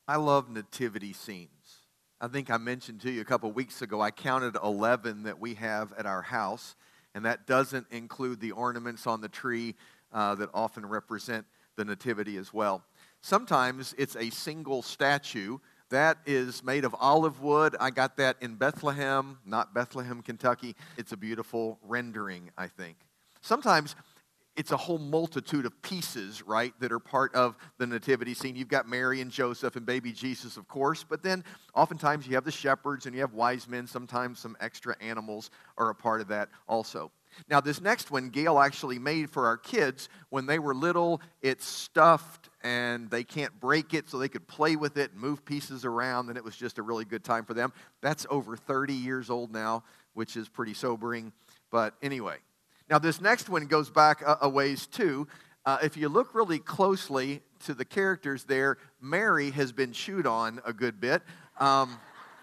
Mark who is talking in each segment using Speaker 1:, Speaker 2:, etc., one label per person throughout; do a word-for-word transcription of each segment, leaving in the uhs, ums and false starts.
Speaker 1: I love nativity scenes. I think I mentioned to you a couple weeks ago, I counted eleven that we have at our house, and that doesn't include the ornaments on the tree uh, that often represent the nativity as well. Sometimes it's a single statue that is made of olive wood. I got that in Bethlehem, not Bethlehem, Kentucky. It's a beautiful rendering, I think. Sometimes it's a whole multitude of pieces, right, that are part of the nativity scene. You've got Mary and Joseph and baby Jesus, of course, but then oftentimes you have the shepherds and you have wise men. Sometimes some extra animals are a part of that also. Now, this next one, Gail actually made for our kids when they were little. It's stuffed and they can't break it, so they could play with it and move pieces around, and it was just a really good time for them. That's over thirty years old now, which is pretty sobering, but anyway. Now, this next one goes back a, a ways, too. Uh, if you look really closely to the characters there, Mary has been chewed on a good bit. Um,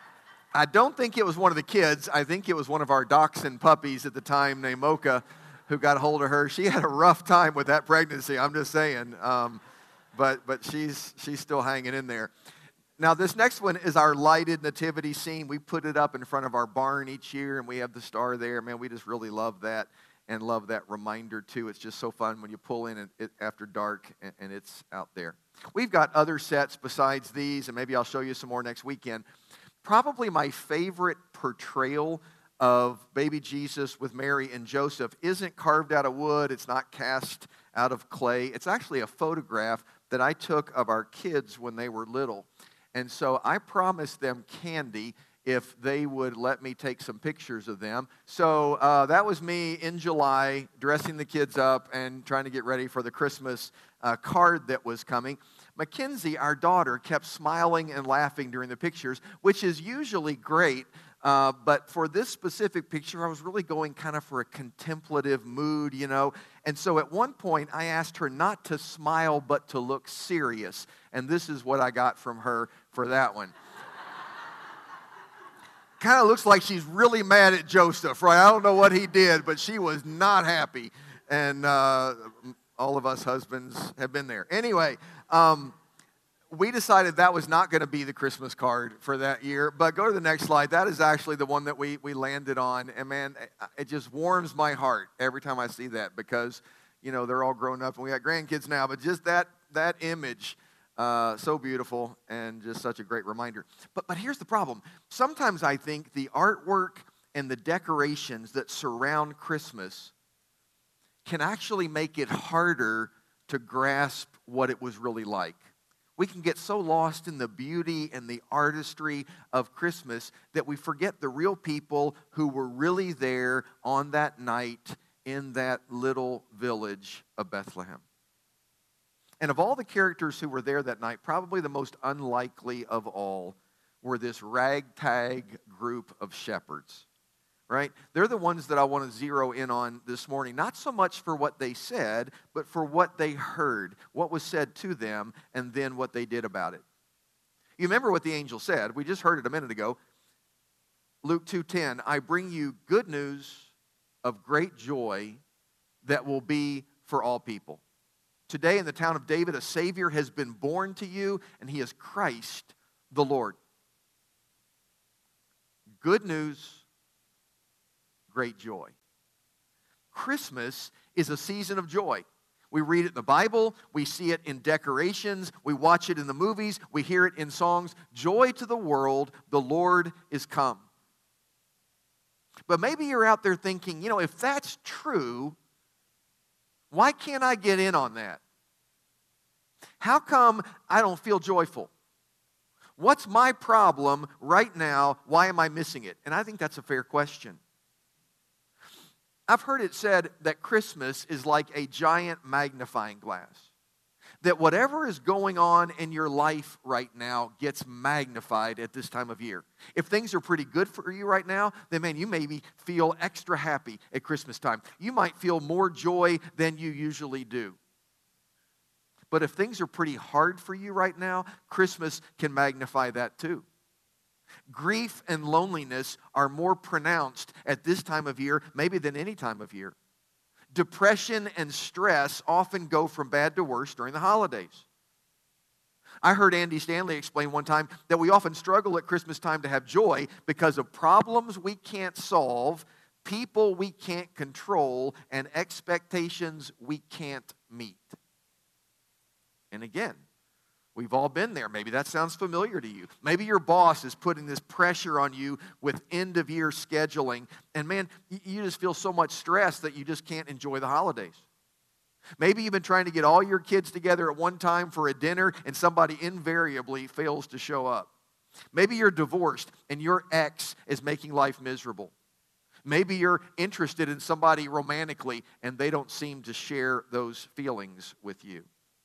Speaker 1: I don't think it was one of the kids. I think it was one of our dachshund puppies at the time named Mocha who got a hold of her. She had a rough time with that pregnancy, I'm just saying. Um, but but she's she's still hanging in there. Now, this next one is our lighted nativity scene. We put it up in front of our barn each year, and we have the star there. Man, we just really love that. And love that reminder, too. It's just so fun when you pull in and it, after dark and, and it's out there. We've got other sets besides these, and maybe I'll show you some more next weekend. Probably my favorite portrayal of baby Jesus with Mary and Joseph isn't carved out of wood. It's not cast out of clay. It's actually a photograph that I took of our kids when they were little. And so I promised them candy if they would let me take some pictures of them. So uh, that was me in July, dressing the kids up and trying to get ready for the Christmas uh, card that was coming. Mackenzie, our daughter, kept smiling and laughing during the pictures, which is usually great. Uh, but for this specific picture, I was really going kind of for a contemplative mood, you know. And so at one point, I asked her not to smile, but to look serious. And this is what I got from her for that one. Kind of looks like she's really mad at Joseph, right? I don't know what he did, but she was not happy. And uh, all of us husbands have been there. Anyway, um, we decided that was not going to be the Christmas card for that year. But go to the next slide. That is actually the one that we, we landed on. And, man, it just warms my heart every time I see that because, you know, they're all grown up and we got grandkids now. But just that that image, Uh, so beautiful and just such a great reminder. But but here's the problem. Sometimes I think the artwork and the decorations that surround Christmas can actually make it harder to grasp what it was really like. We can get so lost in the beauty and the artistry of Christmas that we forget the real people who were really there on that night in that little village of Bethlehem. And of all the characters who were there that night, probably the most unlikely of all were this ragtag group of shepherds, right? They're the ones that I want to zero in on this morning, not so much for what they said, but for what they heard, what was said to them, and then what they did about it. You remember what the angel said. We just heard it a minute ago. Luke two ten, I bring you good news of great joy that will be for all people. Today in the town of David, a Savior has been born to you, and He is Christ the Lord. Good news, great joy. Christmas is a season of joy. We read it in the Bible, we see it in decorations, we watch it in the movies, we hear it in songs. Joy to the world, the Lord is come. But maybe you're out there thinking, you know, if that's true, why can't I get in on that? How come I don't feel joyful? What's my problem right now? Why am I missing it? And I think that's a fair question. I've heard it said that Christmas is like a giant magnifying glass. That whatever is going on in your life right now gets magnified at this time of year. If things are pretty good for you right now, then man, you maybe feel extra happy at Christmas time. You might feel more joy than you usually do. But if things are pretty hard for you right now, Christmas can magnify that too. Grief and loneliness are more pronounced at this time of year, maybe than any time of year. Depression and stress often go from bad to worse during the holidays. I heard Andy Stanley explain one time that we often struggle at Christmas time to have joy because of problems we can't solve, people we can't control, and expectations we can't meet. And again, we've all been there. Maybe that sounds familiar to you. Maybe your boss is putting this pressure on you with end-of-year scheduling, and man, you just feel so much stress that you just can't enjoy the holidays. Maybe you've been trying to get all your kids together at one time for a dinner, and somebody invariably fails to show up. Maybe you're divorced, and your ex is making life miserable. Maybe you're interested in somebody romantically, and they don't seem to share those feelings with you.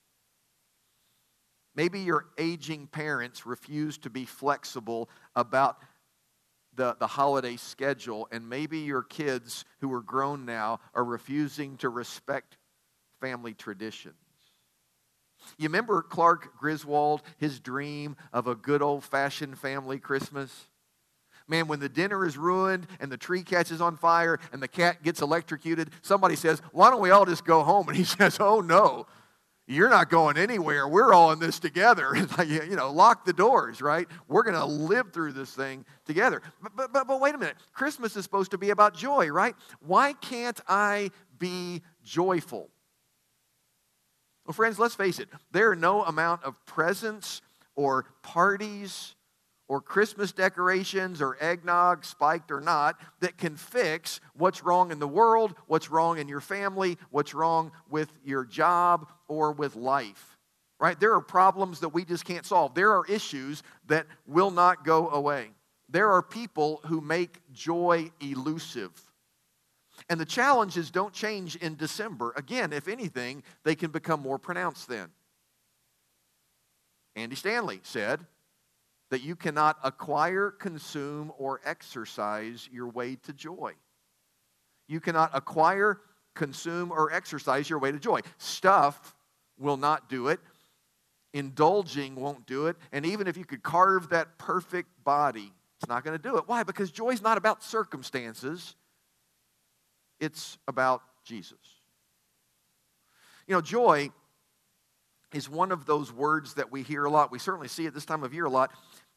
Speaker 1: Maybe your aging parents refuse to be flexible about the, the holiday schedule, and maybe your kids who are grown now are refusing to respect family traditions. You remember Clark Griswold, his dream of a good old-fashioned family Christmas? Man, when the dinner is ruined and the tree catches on fire and the cat gets electrocuted, somebody says, why don't we all just go home? And he says, oh no. You're not going anywhere. We're all in this together. You know, lock the doors, right? We're going to live through this thing together. But, but, but wait a minute. Christmas is supposed to be about joy, right? Why can't I be joyful? Well, friends, let's face it. There are no amount of presents or parties or Christmas decorations or eggnog, spiked or not, that can fix what's wrong in the world, what's wrong in your family, what's wrong with your job or with life, right? There are problems that we just can't solve. There are issues that will not go away. There are people who make joy elusive. And the challenges don't change in December. Again, if anything, they can become more pronounced then. Andy Stanley said that you cannot acquire, consume, or exercise your way to joy. You cannot acquire, consume, or exercise your way to joy. Stuff will not do it. Indulging won't do it. And even if you could carve that perfect body, it's not going to do it. Why? Because joy is not about circumstances. It's about Jesus. You know, joy is one of those words that we hear a lot. We certainly see it this time of year a lot.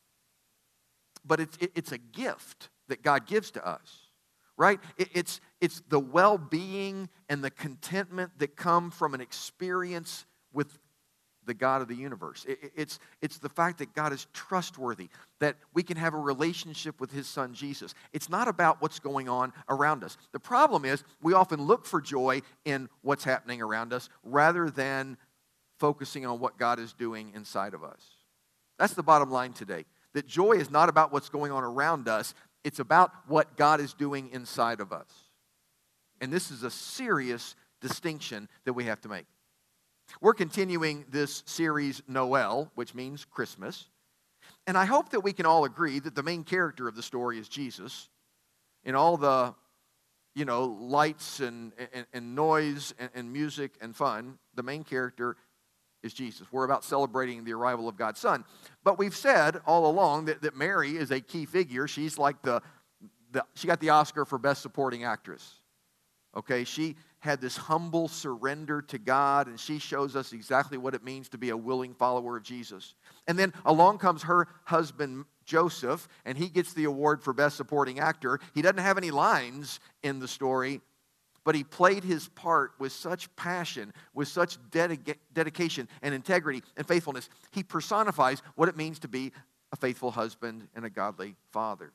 Speaker 1: But it's, it, it's a gift that God gives to us, right? It, it's, it's the well-being and the contentment that come from an experience with the God of the universe. It, it, it's, it's the fact that God is trustworthy, that we can have a relationship with His Son, Jesus. It's not about what's going on around us. The problem is we often look for joy in what's happening around us rather than focusing on what God is doing inside of us. That's the bottom line today. That joy is not about what's going on around us. It's about what God is doing inside of us. And this is a serious distinction that we have to make. We're continuing this series, Noel, which means Christmas. And I hope that we can all agree that the main character of the story is Jesus. In all the, you know, lights and, and, and noise and, and music and fun, the main character is Jesus. We're about celebrating the arrival of God's Son. But we've said all along that, that Mary is a key figure. She's like the, the, she got the Oscar for Best Supporting Actress. Okay, she had this humble surrender to God, and she shows us exactly what it means to be a willing follower of Jesus. And then along comes her husband, Joseph, and he gets the award for Best Supporting Actor. He doesn't have any lines in the story, but he played his part with such passion, with such dedica- dedication and integrity and faithfulness. He personifies what it means to be a faithful husband and a godly father.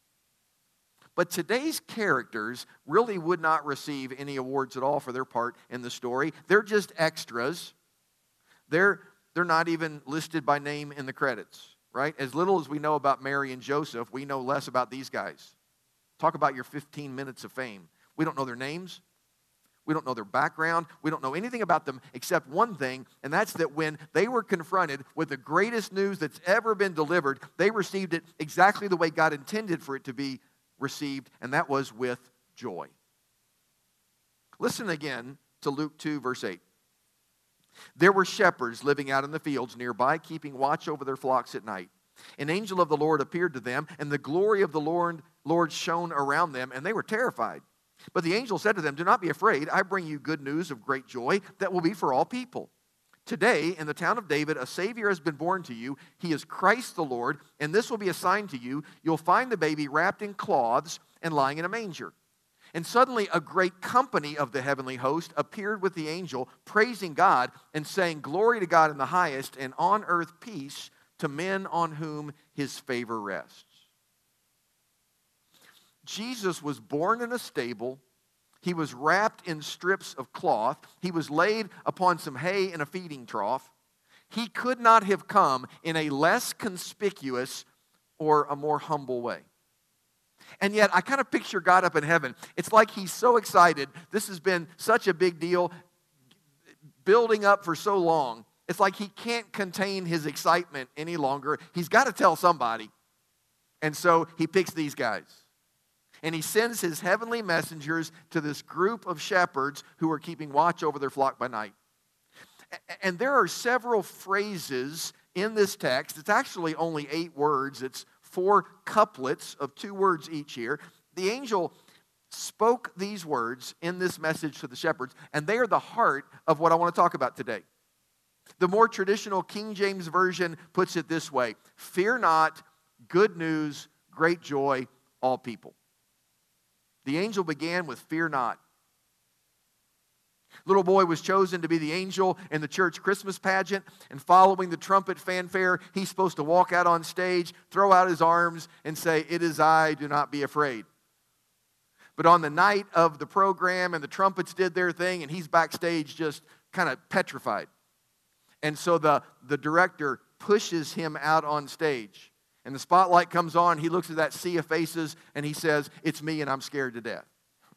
Speaker 1: But today's characters really would not receive any awards at all for their part in the story. They're just extras. They're, they're not even listed by name in the credits, right? As little as we know about Mary and Joseph, we know less about these guys. Talk about your fifteen minutes of fame. We don't know their names. We don't know their background. We don't know anything about them except one thing, and that's that when they were confronted with the greatest news that's ever been delivered, they received it exactly the way God intended for it to be received, and that was with joy. Listen again to Luke two, verse eight. There were shepherds living out in the fields nearby, keeping watch over their flocks at night. An angel of the Lord appeared to them, and the glory of the Lord, Lord shone around them, and they were terrified. But the angel said to them, "Do not be afraid. I bring you good news of great joy that will be for all people. Today, in the town of David, a Savior has been born to you. He is Christ the Lord, and this will be a sign to you. You'll find the baby wrapped in cloths and lying in a manger." And suddenly a great company of the heavenly host appeared with the angel, praising God and saying, "Glory to God in the highest, and on earth peace to men on whom his favor rests." Jesus was born in a stable. He was wrapped in strips of cloth. He was laid upon some hay in a feeding trough. He could not have come in a less conspicuous or a more humble way. And yet, I kind of picture God up in heaven. It's like he's so excited. This has been such a big deal, building up for so long. It's like he can't contain his excitement any longer. He's got to tell somebody. And so he picks these guys. And he sends his heavenly messengers to this group of shepherds who are keeping watch over their flock by night. And there are several phrases in this text. It's actually only eight words. It's four couplets of two words each here. The angel spoke these words in this message to the shepherds, and they are the heart of what I want to talk about today. The more traditional King James Version puts it this way: "Fear not, good news, great joy, all people." The angel began with "fear not." Little boy was chosen to be the angel in the church Christmas pageant, and following the trumpet fanfare, he's supposed to walk out on stage, throw out his arms, and say, "It is I, do not be afraid." But on the night of the program, and the trumpets did their thing, and he's backstage just kind of petrified. And so the, the director pushes him out on stage. And the spotlight comes on, he looks at that sea of faces, and he says, "It's me, and I'm scared to death."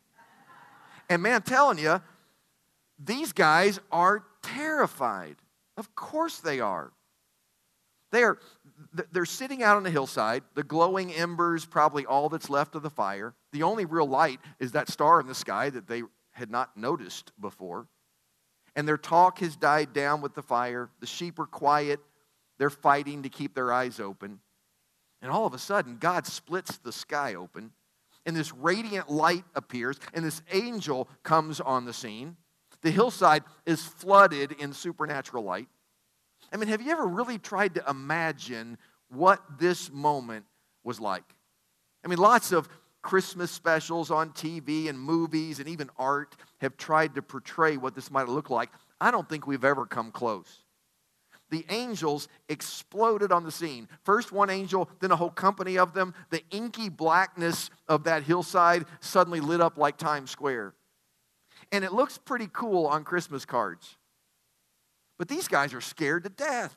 Speaker 1: And man, I'm telling you, these guys are terrified. Of course they are. They are they're sitting out on the hillside, the glowing embers, probably all that's left of the fire. The only real light is that star in the sky that they had not noticed before. And their talk has died down with the fire. The sheep are quiet. They're fighting to keep their eyes open. And all of a sudden, God splits the sky open, and this radiant light appears, and this angel comes on the scene. The hillside is flooded in supernatural light. I mean, have you ever really tried to imagine what this moment was like? I mean, lots of Christmas specials on T V and movies and even art have tried to portray what this might look like. I don't think we've ever come close. The angels exploded on the scene. First one angel, then a whole company of them. The inky blackness of that hillside suddenly lit up like Times Square. And it looks pretty cool on Christmas cards. But these guys are scared to death.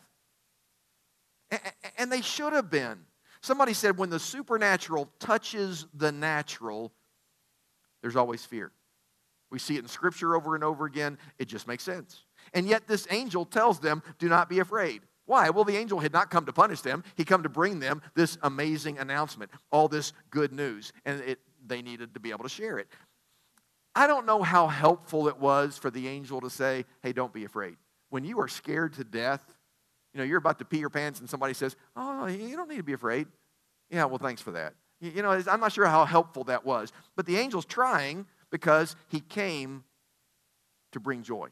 Speaker 1: And they should have been. Somebody said when the supernatural touches the natural, there's always fear. We see it in Scripture over and over again. It just makes sense. And yet this angel tells them, "Do not be afraid." Why? Well, the angel had not come to punish them. He come to bring them this amazing announcement, all this good news. And it, they needed to be able to share it. I don't know how helpful it was for the angel to say, "Hey, don't be afraid." When you are scared to death, you know, you're about to pee your pants and somebody says, "Oh, you don't need to be afraid." Yeah, well, thanks for that. You know, I'm not sure how helpful that was. But the angel's trying because he came to bring joy.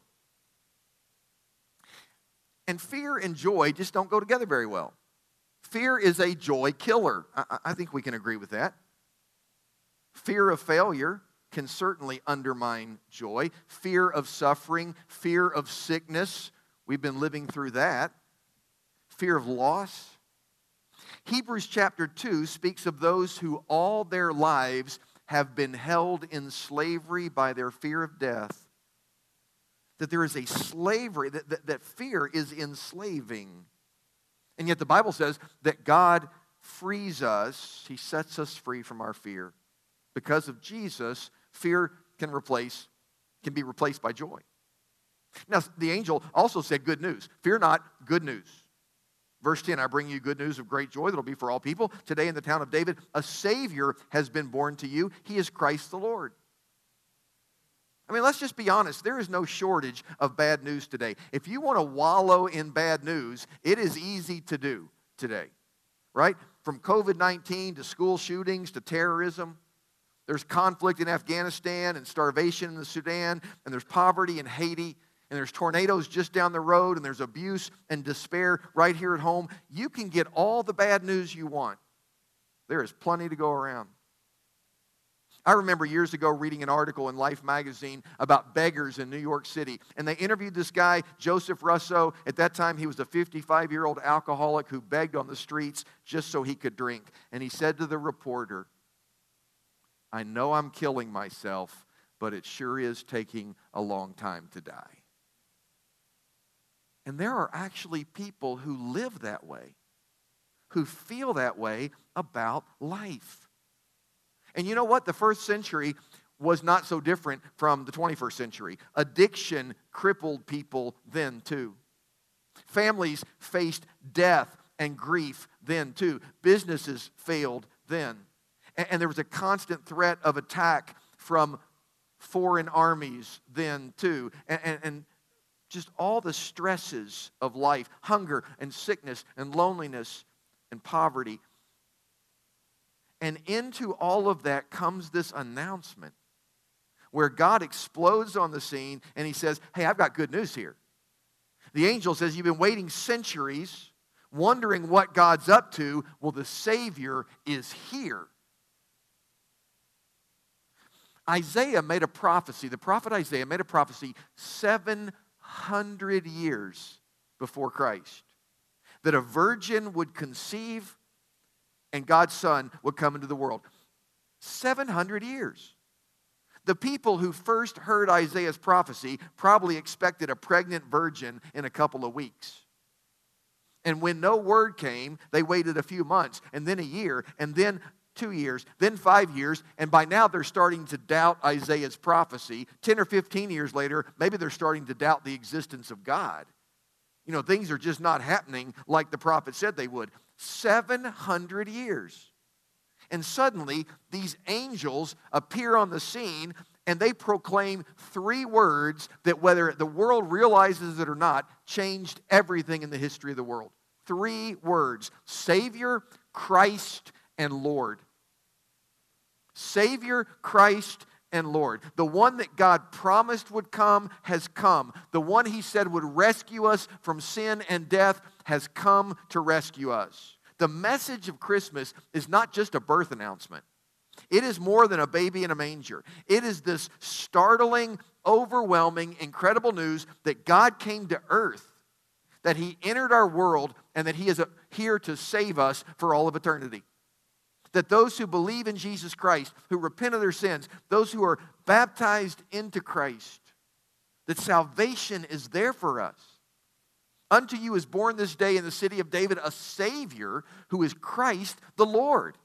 Speaker 1: And fear and joy just don't go together very well. Fear is a joy killer. I, I think we can agree with that. Fear of failure can certainly undermine joy. Fear of suffering, fear of sickness. We've been living through that. Fear of loss. Hebrews chapter two speaks of those who all their lives have been held in slavery by their fear of death. That there is a slavery, that, that, that fear is enslaving. And yet the Bible says that God frees us, He sets us free from our fear. Because of Jesus, fear can replace, can be replaced by joy. Now, the angel also said good news. Fear not, good news. Verse ten, "I bring you good news of great joy that will be for all people. Today in the town of David, a Savior has been born to you. He is Christ the Lord." I mean, let's just be honest. There is no shortage of bad news today. If you want to wallow in bad news, it is easy to do today, right? From covid nineteen to school shootings to terrorism. There's conflict in Afghanistan and starvation in the Sudan, and there's poverty in Haiti. and there's tornadoes just down the road, and there's abuse and despair right here at home, you can get all the bad news you want. There is plenty to go around. I remember years ago reading an article in Life magazine about beggars in New York City. And they interviewed this guy, Joseph Russo. At that time, he was a fifty-five-year-old alcoholic who begged on the streets just so he could drink. And he said to the reporter, "I know I'm killing myself, but it sure is taking a long time to die." And there are actually people who live that way, who feel that way about life. And you know what? The first century was not so different from the twenty-first century. Addiction crippled people then too. Families faced death and grief then too. Businesses failed then. And, and there was a constant threat of attack from foreign armies then too. And, and, and just all the stresses of life, hunger and sickness and loneliness and poverty. And into all of that comes this announcement where God explodes on the scene and he says, "Hey, I've got good news here." The angel says, "You've been waiting centuries, wondering what God's up to. Well, the Savior is here." Isaiah made a prophecy, the prophet Isaiah made a prophecy seven hundred years before Christ, that a virgin would conceive and God's Son would come into the world. seven hundred years. The people who first heard Isaiah's prophecy probably expected a pregnant virgin in a couple of weeks. And when no word came, they waited a few months, and then a year, and then two years, then five years, and by now they're starting to doubt Isaiah's prophecy. ten or fifteen years later, maybe they're starting to doubt the existence of God. You know, things are just not happening like the prophet said they would. seven hundred years. And suddenly, these angels appear on the scene, and they proclaim three words that, whether the world realizes it or not, changed everything in the history of the world. Three words: Savior, Christ, and Lord. Savior, Christ, and Lord. The one that God promised would come has come. The one he said would rescue us from sin and death has come to rescue us. The message of Christmas is not just a birth announcement. It is more than a baby in a manger. It is this startling, overwhelming, incredible news that God came to earth, that he entered our world, and that he is here to save us for all of eternity. That those who believe in Jesus Christ, who repent of their sins, those who are baptized into Christ, that salvation is there for us. Unto you is born this day in the city of David a Savior who is Christ the Lord.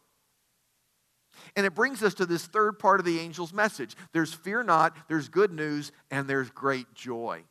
Speaker 1: And it brings us to this third part of the angel's message. There's fear not, there's good news, and there's great joy.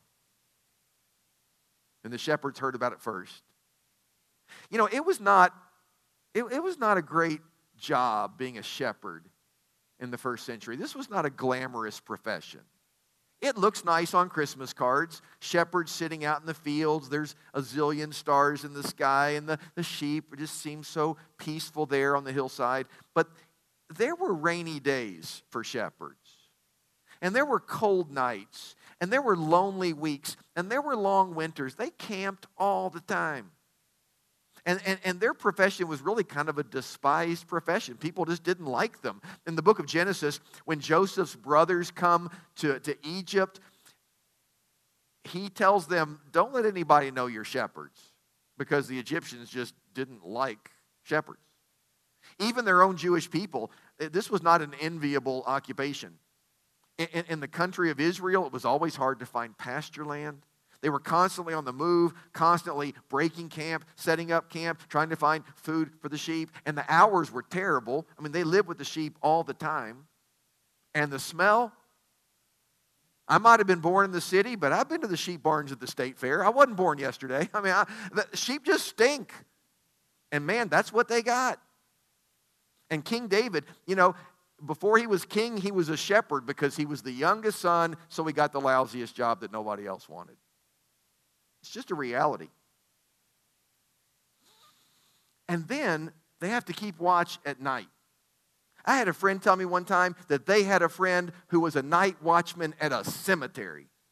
Speaker 1: And the shepherds heard about it first. You know, it was not, it, it was not a great job being a shepherd in the first century. This was not a glamorous profession. It looks nice on Christmas cards. Shepherds sitting out in the fields. There's a zillion stars in the sky, and the, the sheep just seem so peaceful there on the hillside. But there were rainy days for shepherds. And there were cold nights. And there were lonely weeks. And there were long winters. They camped all the time. And, and, and their profession was really kind of a despised profession. People just didn't like them. In the book of Genesis, when Joseph's brothers come to, to Egypt, he tells them, don't let anybody know you're shepherds, because the Egyptians just didn't like shepherds. Even their own Jewish people, this was not an enviable occupation. In, in, in the country of Israel, it was always hard to find pasture land. They were constantly on the move, constantly breaking camp, setting up camp, trying to find food for the sheep. And the hours were terrible. I mean, they lived with the sheep all the time. And the smell, I might have been born in the city, but I've been to the sheep barns at the state fair. I wasn't born yesterday. I mean, I, the sheep just stink. And man, that's what they got. And King David, you know, before he was king, he was a shepherd because he was the youngest son, so he got the lousiest job that nobody else wanted. It's just a reality. And then they have to keep watch at night. I had a friend tell me one time that they had a friend who was a night watchman at a cemetery.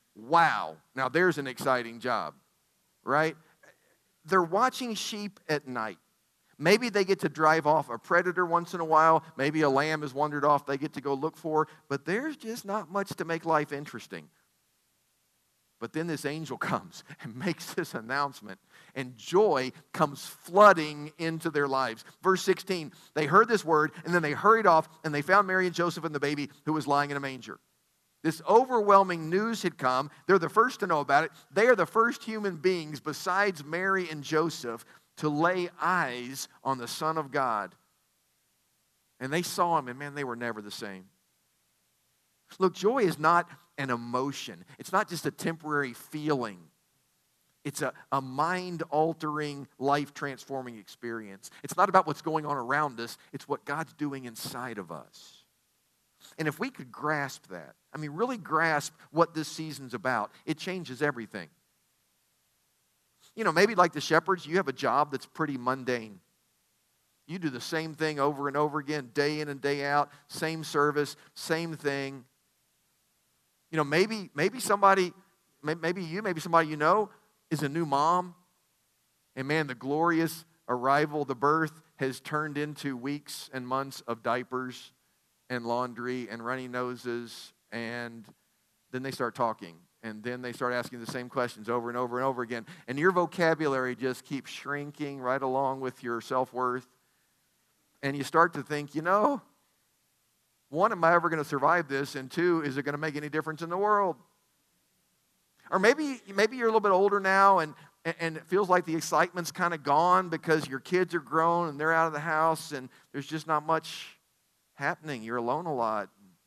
Speaker 2: Wow. Now there's an exciting job, right? They're watching sheep at night. Maybe they get to drive off a predator once in a while. Maybe a lamb has wandered off they get to go look for. But there's just not much to make life interesting. But then this angel comes and makes this announcement, and joy comes flooding into their lives. Verse sixteen, they heard this word, and then they hurried off, and they found Mary and Joseph and the baby who was lying in a manger. This overwhelming news had come. They're the first to know about it. They are the first human beings, besides Mary and Joseph, to lay eyes on the Son of God. And they saw him, and man, they were never the same. Look, joy is not an emotion. It's not just a temporary feeling. It's a, a mind-altering, life-transforming experience. It's not about what's going on around us. It's what God's doing inside of us. And if we could grasp that, I mean, really grasp what this season's about, it changes everything. You know, maybe like the shepherds, you have a job that's pretty mundane. You do the same thing over and over again, day in and day out, same service, same thing. You know, maybe maybe somebody, maybe you, maybe somebody you know is a new mom. And man, the glorious arrival, the birth, has turned into weeks and months of diapers and laundry and runny noses. And then they start talking. And then they start asking the same questions over and over and over again. And your vocabulary just keeps shrinking right along with your self-worth. And you start to think, you know, one, am I ever going to survive this? And two, is it going to make any difference in the world? Or maybe, maybe you're a little bit older now and, and it feels like the excitement's kind of gone because your kids are grown and they're out of the house and there's just not much happening. You're alone a lot.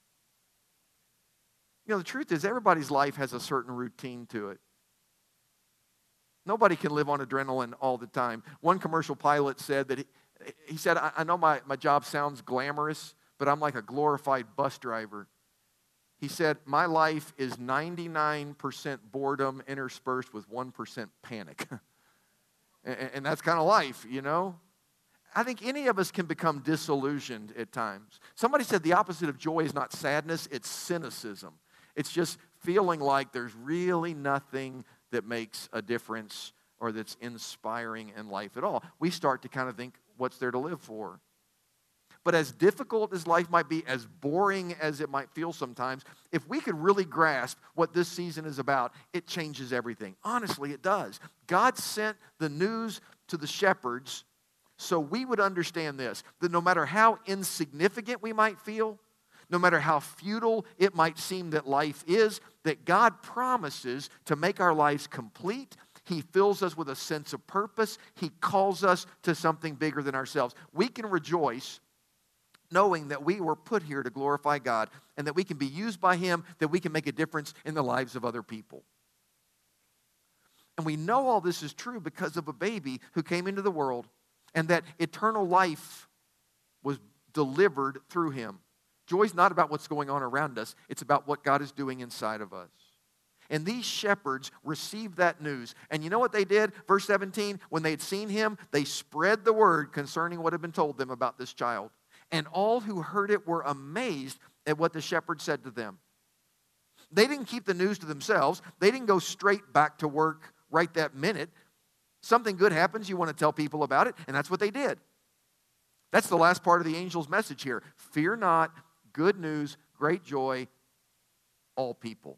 Speaker 2: You know, the truth is everybody's life has a certain routine to it. Nobody can live on adrenaline all the time. One commercial pilot said that he, he said, I, I know my, my job sounds glamorous, but I'm like a glorified bus driver. He said, my life is ninety-nine percent boredom interspersed with one percent panic. and, and that's kind of life, you know? I think any of us can become disillusioned at times. Somebody said the opposite of joy is not sadness, it's cynicism. It's just feeling like there's really nothing that makes a difference or that's inspiring in life at all. We start to kind of think, what's there to live for? But as difficult as life might be, as boring as it might feel sometimes, if we could really grasp what this season is about, it changes everything. Honestly, it does. God sent the news to the shepherds so we would understand this, that no matter how insignificant we might feel, no matter how futile it might seem that life is, that God promises to make our lives complete. He fills us with a sense of purpose. He calls us to something bigger than ourselves. We can rejoice knowing that we were put here to glorify God and that we can be used by Him, that we can make a difference in the lives of other people. And we know all this is true because of a baby who came into the world and that eternal life was delivered through Him. Joy is not about what's going on around us. It's about what God is doing inside of us. And these shepherds received that news. And you know what they did? Verse seventeen, when they had seen Him, they spread the word concerning what had been told them about this child. And all who heard it were amazed at what the shepherds said to them. They didn't keep the news to themselves. They didn't go straight back to work right that minute. Something good happens, you want to tell people about it, and that's what they did. That's the last part of the angel's message here. Fear not, good news, great joy, all people.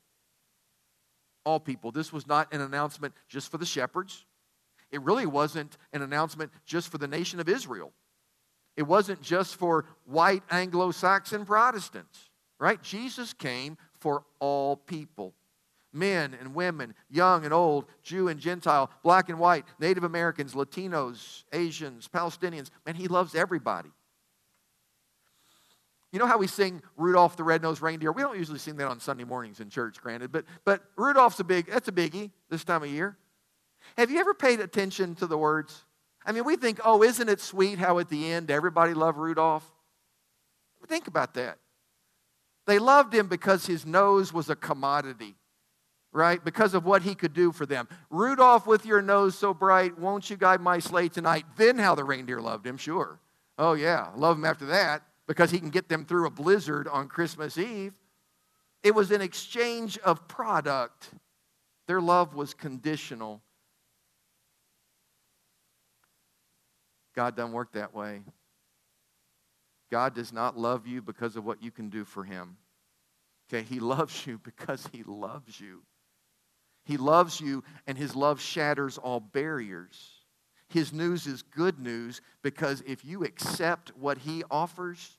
Speaker 2: All people. This was not an announcement just for the shepherds. It really wasn't an announcement just for the nation of Israel. It wasn't just for white Anglo-Saxon Protestants, right? Jesus came for all people. Men and women, young and old, Jew and Gentile, black and white, Native Americans, Latinos, Asians, Palestinians. Man, He loves everybody. You know how we sing Rudolph the Red-Nosed Reindeer? We don't usually sing that on Sunday mornings in church, granted, but, but Rudolph's a big, that's a biggie this time of year. Have you ever paid attention to the words? I mean, we think, oh, isn't it sweet how at the end everybody loved Rudolph? Think about that. They loved him because his nose was a commodity, right? Because of what he could do for them. Rudolph, with your nose so bright, won't you guide my sleigh tonight? Then how the reindeer loved him, sure. Oh, yeah, love him after that because he can get them through a blizzard on Christmas Eve. It was an exchange of product. Their love was conditional. God doesn't work that way. God does not love you because of what you can do for him. Okay, he loves you because he loves you. He loves you, and his love shatters all barriers. His news is good news because if you accept what he offers,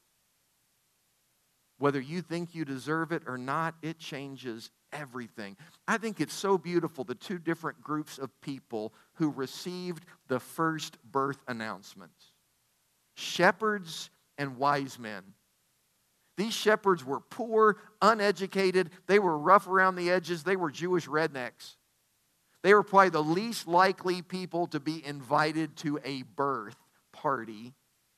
Speaker 2: whether you think you deserve it or not, it changes everything. I think it's so beautiful, the two different groups of people who received the first birth announcements. Shepherds and wise men. These shepherds were poor, uneducated. They were rough around the edges. They were Jewish rednecks. They were probably the least likely people to be invited to a birth party,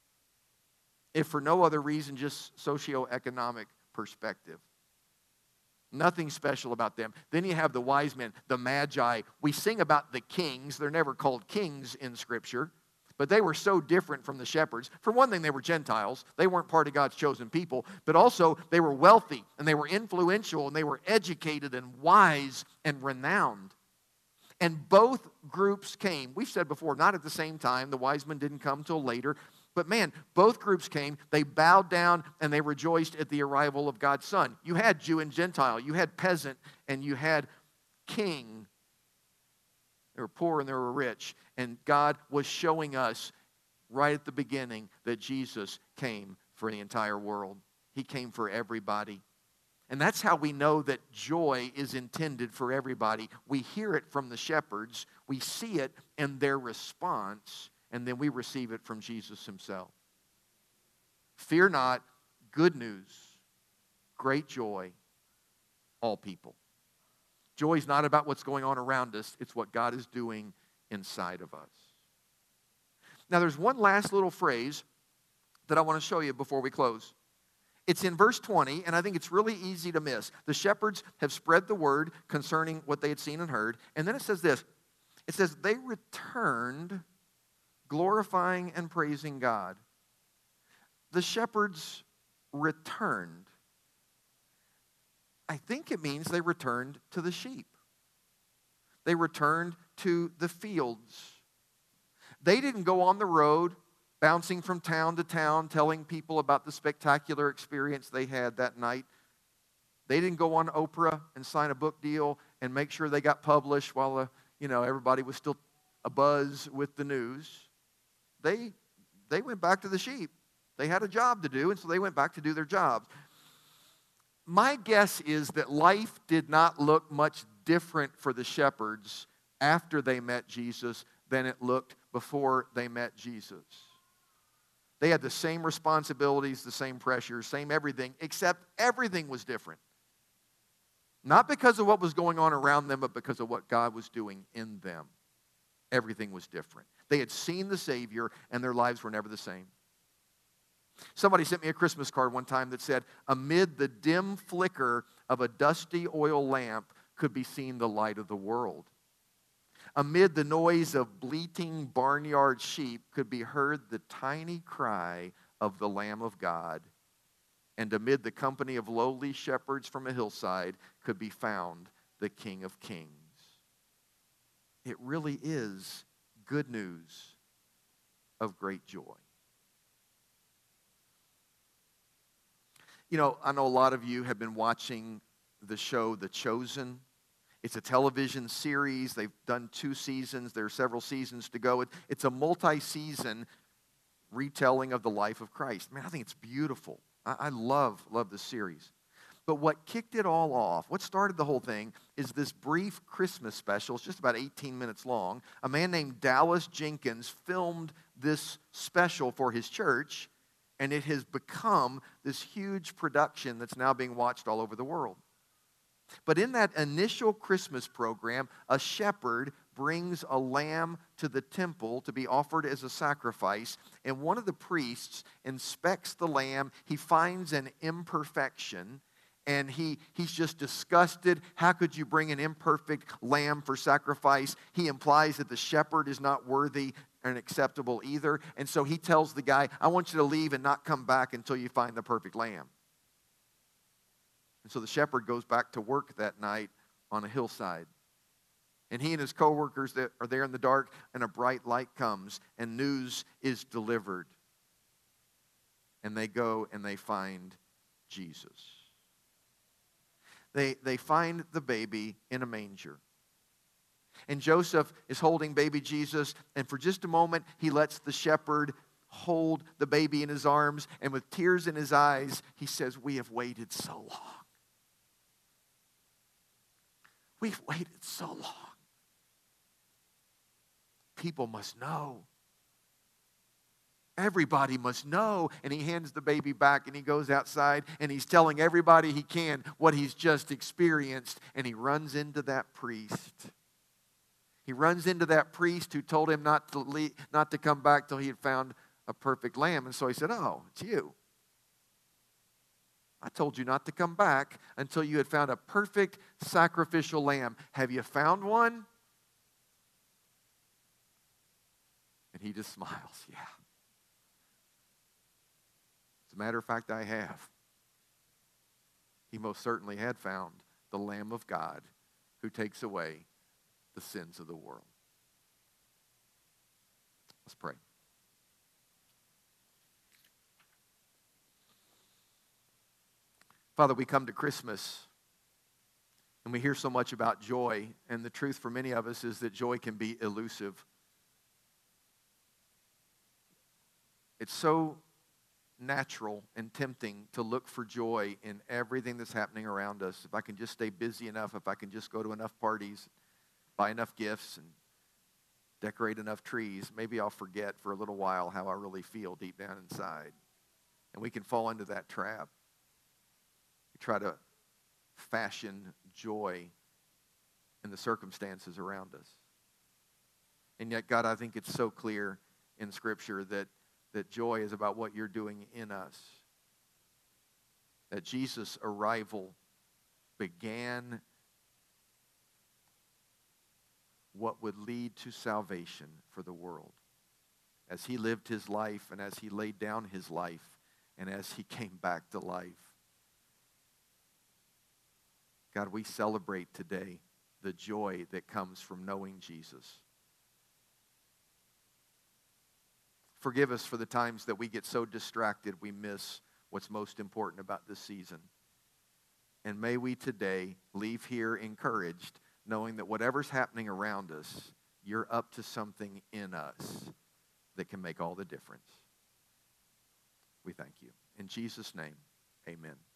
Speaker 2: if for no other reason, just socioeconomic perspective. Nothing special about them. Then you have the wise men, the magi. We sing about the kings. They're never called kings in Scripture, but they were so different from the shepherds. For one thing, they were Gentiles. They weren't part of God's chosen people, but also they were wealthy, and they were influential, and they were educated and wise and renowned. And both groups came. We've said before, not at the same time. The wise men didn't come till later. But man, both groups came. They bowed down and they rejoiced at the arrival of God's Son. You had Jew and Gentile. You had peasant and you had king. They were poor and they were rich. And God was showing us right at the beginning that Jesus came for the entire world. He came for everybody. And that's how we know that joy is intended for everybody. We hear it from the shepherds, we see it in their response, and then we receive it from Jesus himself. Fear not, good news, great joy, all people. Joy is not about what's going on around us, it's what God is doing inside of us. Now there's one last little phrase that I want to show you before we close. It's in verse twenty, and I think it's really easy to miss. The shepherds have spread the word concerning what they had seen and heard. And then it says this. It says, they returned glorifying and praising God. The shepherds returned. I think it means they returned to the sheep. They returned to the fields. They didn't go on the road bouncing from town to town, telling people about the spectacular experience they had that night. They didn't go on Oprah and sign a book deal and make sure they got published while uh, you know everybody was still abuzz with the news. They, they went back to the sheep. They had a job to do, and so they went back to do their jobs. My guess is that life did not look much different for the shepherds after they met Jesus than it looked before they met Jesus. They had the same responsibilities, the same pressures, same everything, except everything was different. Not because of what was going on around them, but because of what God was doing in them. Everything was different. They had seen the Savior, and their lives were never the same. Somebody sent me a Christmas card one time that said, amid the dim flicker of a dusty oil lamp could be seen the light of the world. Amid the noise of bleating barnyard sheep could be heard the tiny cry of the Lamb of God. And amid the company of lowly shepherds from a hillside could be found the King of Kings. It really is good news of great joy. You know, I know a lot of you have been watching the show The Chosen. It's a television series. They've done two seasons. There are several seasons to go. It, it's a multi-season retelling of the life of Christ. Man, I think it's beautiful. I, I love, love this series. But what kicked it all off, what started the whole thing, is this brief Christmas special. It's just about eighteen minutes long. A man named Dallas Jenkins filmed this special for his church, and it has become this huge production that's now being watched all over the world. But in that initial Christmas program, a shepherd brings a lamb to the temple to be offered as a sacrifice, and one of the priests inspects the lamb. He finds an imperfection, and he, he's just disgusted. How could you bring an imperfect lamb for sacrifice? He implies that the shepherd is not worthy and acceptable either, and so he tells the guy, I want you to leave and not come back until you find the perfect lamb. And so the shepherd goes back to work that night on a hillside. And he and his co-workers that are there in the dark, and a bright light comes, and news is delivered. And they go and they find Jesus. They, they find the baby in a manger. And Joseph is holding baby Jesus, and for just a moment, he lets the shepherd hold the baby in his arms, and with tears in his eyes, he says, "We have waited so long. We've waited so long. People must know. Everybody must know." And he hands the baby back, and he goes outside, and he's telling everybody he can what he's just experienced, and he runs into that priest. He runs into that priest who told him not to leave, not to come back till he had found a perfect lamb. And so he said, "Oh, it's you. I told you not to come back until you had found a perfect sacrificial lamb. Have you found one?" And he just smiles. "Yeah. As a matter of fact, I have." He most certainly had found the Lamb of God who takes away the sins of the world. Let's pray. Father, we come to Christmas and we hear so much about joy, and the truth for many of us is that joy can be elusive. It's so natural and tempting to look for joy in everything that's happening around us. If I can just stay busy enough, if I can just go to enough parties, buy enough gifts, and decorate enough trees, maybe I'll forget for a little while how I really feel deep down inside. And we can fall into that trap. We try to fashion joy in the circumstances around us. And yet, God, I think it's so clear in Scripture that that joy is about what you're doing in us. That Jesus' arrival began what would lead to salvation for the world. As he lived his life, and as he laid down his life, and as he came back to life. God, we celebrate today the joy that comes from knowing Jesus. Forgive us for the times that we get so distracted we miss what's most important about this season. And may we today leave here encouraged, knowing that whatever's happening around us, you're up to something in us that can make all the difference. We thank you. In Jesus' name, amen.